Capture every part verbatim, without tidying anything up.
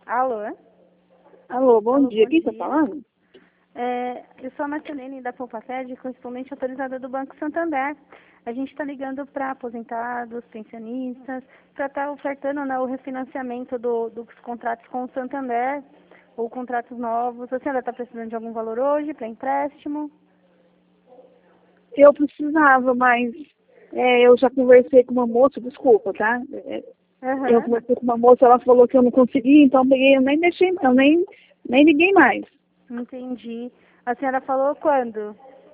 Alô? Alô, bom Alô, dia. bom Quem está dia. falando? É, eu sou a Marcelene da Poupa-Fed, correspondente autorizada do Banco Santander. A gente está ligando para aposentados, pensionistas, para estar ofertando, né, o refinanciamento do- dos contratos com o Santander, ou contratos novos. A senhora está precisando de algum valor hoje para empréstimo? Eu precisava, mas é, eu já conversei com uma moça, desculpa, tá? É, eu Aham, conversei com uma moça, ela falou que eu não conseguia, então eu peguei, eu nem deixei, eu nem, nem liguei mais. entendi. A senhora falou quando?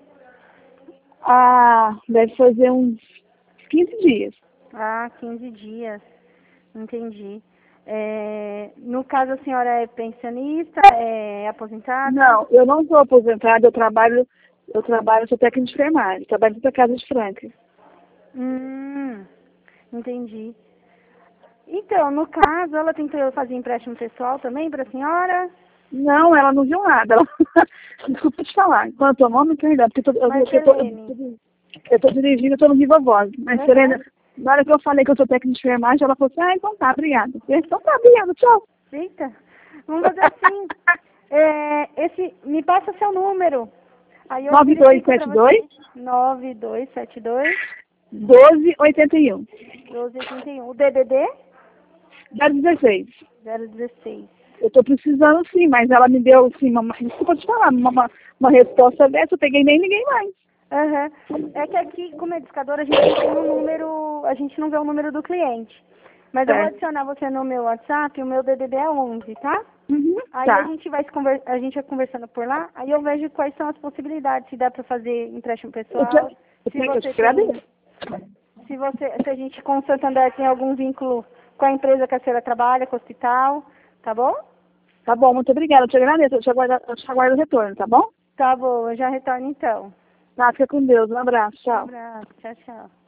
Ah, deve fazer uns quinze dias. Ah, quinze dias. Entendi. É, no caso, a senhora é pensionista, é aposentada? Não, eu não sou aposentada, eu trabalho, eu trabalho, sou técnica de enfermagem, trabalho na casa de Franca. Hum, entendi. Então, no caso, ela tentou fazer empréstimo pessoal também para a senhora? Não, ela não viu nada. Ela... Desculpa te falar. Quanto ao nome, perdão, porque eu tô, eu, eu, tô, Marcelene. eu tô dirigindo, eu tô no Viva Voz. Mas, Aham. Serena, na hora que eu falei que eu sou técnica de enfermagem, ela falou assim, ah, então tá, obrigada. Eu falei, então tá, obrigada, tchau. Eita. Vamos fazer assim. É, esse, me passa seu número. Aí eu nove dois verifico para sete você. dois, nove dois sete dois, doze oitenta e um. doze oitenta e um. O D D D? zero dezesseis. zero dezesseis. Eu tô precisando sim, mas ela me deu, assim, uma, desculpa te falar, uma, uma, uma resposta dessa, eu peguei e nem ninguém mais. Aham. É que aqui, como é discador, a gente não tem um número, a gente não vê o número do cliente. Mas eu vou Certo. adicionar você no meu WhatsApp, o meu D D D é onze, tá? Uhum, Aí a tá. gente vai se conver... a gente vai conversando por lá, aí eu vejo quais são as possibilidades, se dá para fazer empréstimo Eu te, pessoal, eu te, se eu você te tem, agradeço. se você, se a gente com o Santander tem algum vínculo com a empresa que a senhora trabalha, com o hospital, tá bom? Tá bom, muito obrigada, eu te agradeço, eu te aguardo, eu te aguardo o retorno, tá bom? Tá bom, eu já retorno então. Tá, fica com Deus, um abraço, Um tchau. abraço, tchau, tchau.